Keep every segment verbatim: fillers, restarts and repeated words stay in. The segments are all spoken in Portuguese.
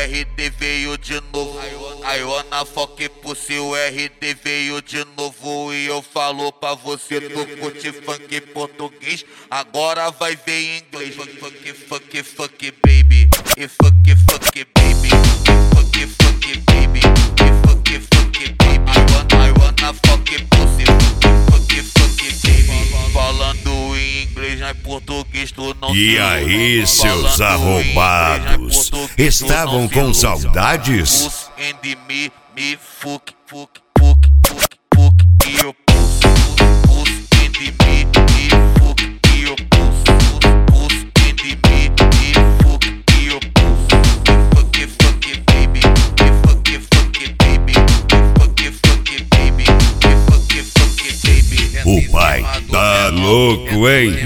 R D veio de novo. I wanna fuck pussy, o R D veio de novo. E eu falo pra você, tu curte funk português, agora vai ver em inglês. Fuck, fuck, fuck, baby. E fuck, fuck, baby. Fuck, fuck, baby. E fuck, fuck, baby. I wanna, I wanna fuck pussy. Fuck, fuck, baby. Falando em inglês, não é português, tu não E se aí, ilude. seus Falando arrombados, em inglês, não é português, tu estavam não se com ilude. saudades? Puss and me, me fuck, fuck, fuck, fuck, fuck, e eu puss, puss and me, me fuck, e eu puss, puss and me, me fuck, e eu puss. Fuck, fuck, baby, me fuck, fuck, baby, me fuck, fuck, baby, me fuck, fuck, baby. O pai tá louco, hein?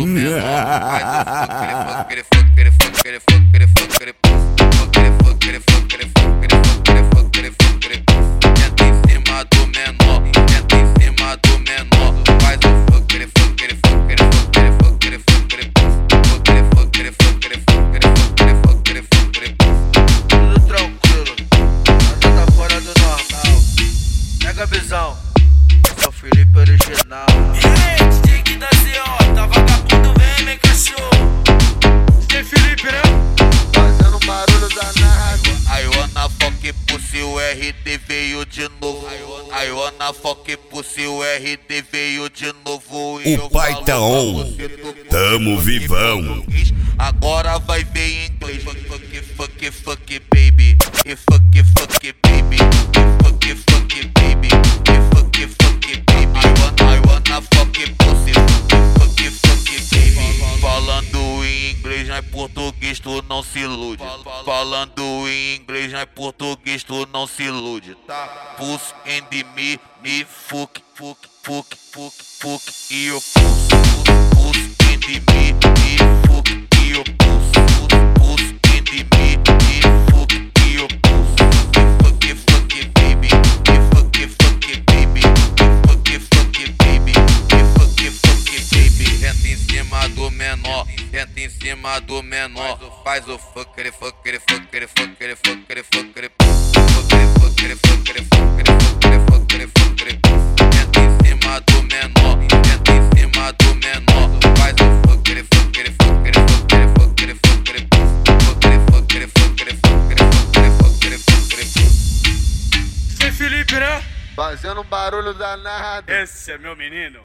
Visão, esse é o Felipe original. E aí, D J que da C O, tá vagabundo, vem, meu cachorro. Tem Felipe, né? Fazendo barulho danado. I wanna fuck pussy, o R D veio de novo. I wanna fuck pussy, o R D veio de novo. E O eu pai falo tá pra on. você, tu curte Tamo funk vivão. português, agora vai ver em inglês. Fuck, fuck, fuck, fuck, baby. E fuck, fuck, baby. E fuck, fuck, baby. E fuck, fuck, baby. I wanna, I wanna fuck pussy. Fuck, fuck, baby. Falando em inglês, não é português, tu não se ilude. Falando em inglês, não é português, tu não se ilude, tá? Puss and me, me fuck, fuck, fuck, fuck, fuck, e eu puss, puss and me, me fuck, e eu puss, puss and me, me fuck, e eu puss. Fuck, fuck, baby, me fuck, fuck, baby, me fuck, fuck, baby, me fuck, fuck, baby. Entra em cima do menor, entra em cima do menor, faz o fucker, fucker, fucker, fucker, fucker, fucker, fucker, fucker, fucker, fucker, fucker, fucker, fucker. Entra em cima do menor, entra em cima do menor, faz o fucker, fucker, fucker, fucker, fucker, fucker, fucker, fucker, fucker, fucker, fucker, fucker. Tem Felipe, né? Fazendo barulho danado. Esse é meu menino.